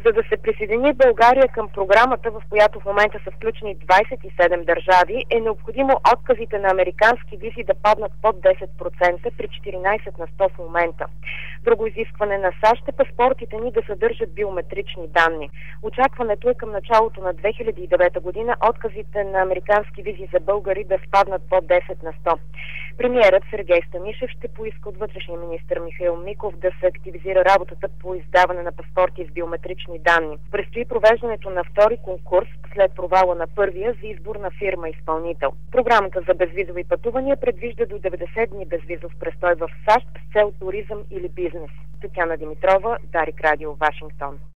За да се присъедини България към програмата, в която в момента са включени 27 държави, е необходимо отказите на американски визи да паднат под 10% при 14 на 100 в момента. Друго изискване на САЩ е паспортите ни да съдържат биометрични данни. Очакването е към началото на 2009 година отказите на американски визи за българи да спаднат под 10 на 100. Премиерът Сергей Станишев ще поиска от вътрешния министър Михаил Миков да се активизира работата по издаване на паспорти с биометрични данни. Предстои провеждането на втори конкурс след провала на първия за избор на фирма-изпълнител. Програмата за безвизови пътувания предвижда до 90 дни безвизов престой в САЩ с цел туризъм или бизнес. Татяна Димитрова, Дарик Радио, Вашингтон.